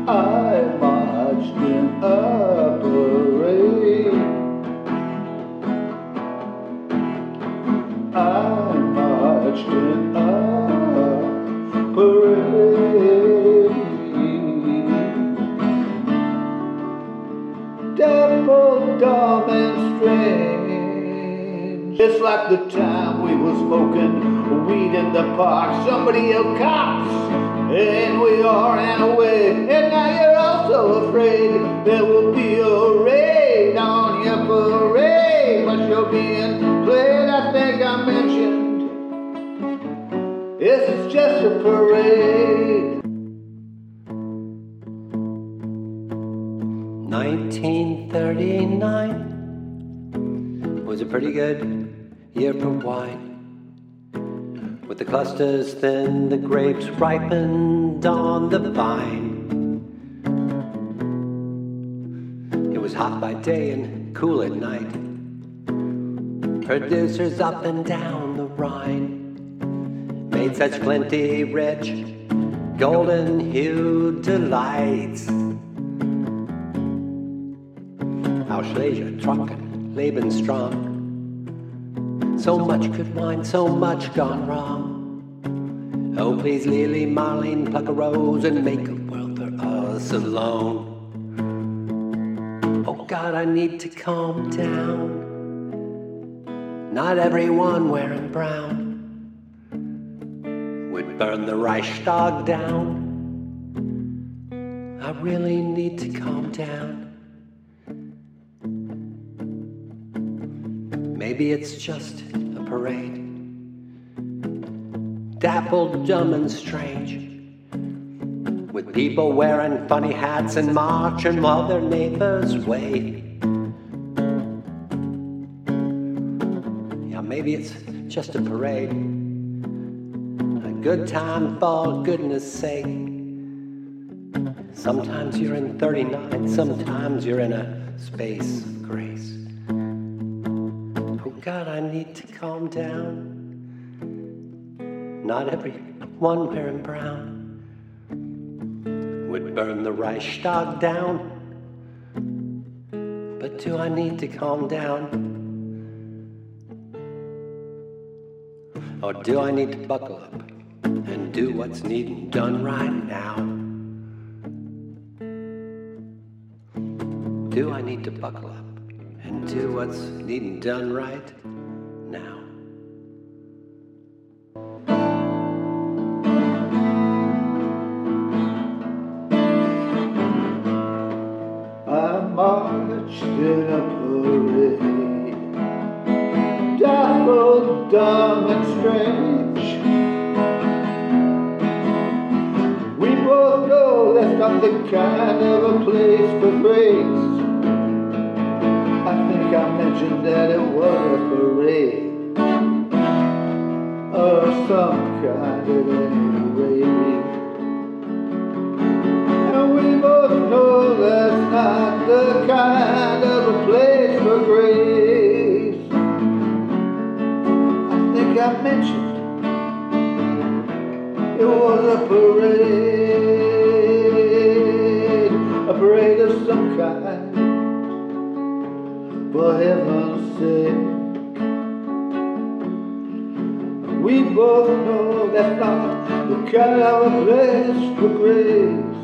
I marched in a parade. I marched in a parade. Dappled, dumb and strange, just like the time we were smoking weed in the park. Somebody yelled cops, and we all ran away. And now you're also afraid there will be a raid on your parade, but you're being played. I think I mentioned this is just a parade. 1939 was a pretty good year for wine. With the clusters thin, the grapes ripened on the vine. It was hot by day and cool at night. Producers up and down the Rhine made such flinty, rich, golden-hued delights. Ausschläger, Trocken, Lebensstrong. So much good wine, so much gone wrong. Oh, please, Lily Marlene, pluck a rose and make a world for us alone. Oh, God, I need to calm down. Not everyone wearing brown would burn the Reichstag down. I really need to calm down. Maybe it's just a parade, dappled, dumb and strange, with people wearing funny hats and marching while their neighbors wave. Yeah, maybe it's just a parade, a good time for goodness sake. Sometimes you're in 39, sometimes you're in a space of grace. God, I need to calm down. Not everyone wearing brown would burn the Reichstag down. But do I need to calm down? Or do I need to buckle up and do what's needing done right now? Do I need to buckle up and do what's needing done right now? I marched in a parade, dappled, dumb and strange. We both know that's not the kind of a place for grace. I think I mentioned that it was a parade of some kind at any rate. And we both know that's not the kind of a place for grace. I think I mentioned it was a parade of some kind. For heaven's sake, we both know that's not the kind of a place for grace.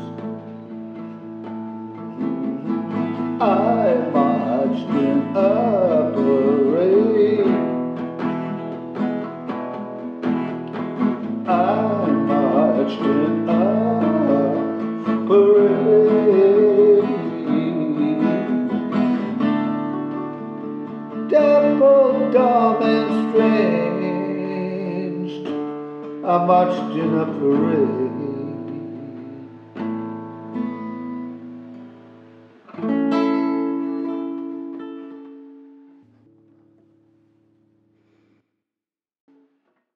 I marched in a parade. I marched in a parade. Dappled, dumb and strange, I marched in a parade.